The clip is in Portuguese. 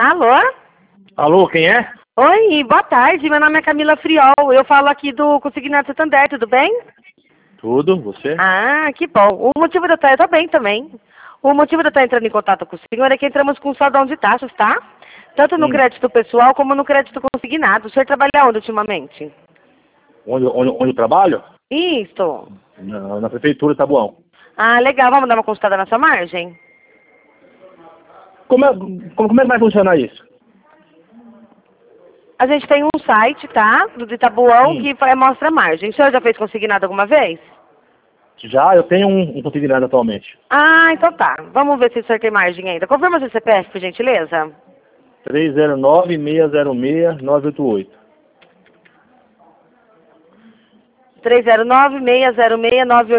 Alô? Alô, quem é? Oi, boa tarde. Meu nome é Camila Friol. Eu falo aqui do Consignado Santander, tudo bem? Tudo, você? Ah, que bom. O motivo de eu estar... Eu tô bem também. O motivo de eu estar entrando em contato com o senhor é que entramos com saldão de taxas, tá? Tanto no Sim. crédito pessoal como no crédito consignado. O senhor trabalha onde ultimamente? Onde eu trabalho? Isso. Na prefeitura, Tabuão. Ah, legal. Vamos dar uma consultada na sua margem? Como é que vai funcionar isso? A gente tem um site, tá? Do Itabuão, Sim. que mostra a margem. O senhor já fez consignado alguma vez? Já, eu tenho um consignado atualmente. Ah, então tá. Vamos ver se o senhor tem margem ainda. Confirma seu CPF, por gentileza. 309-606-988. 309-606-988.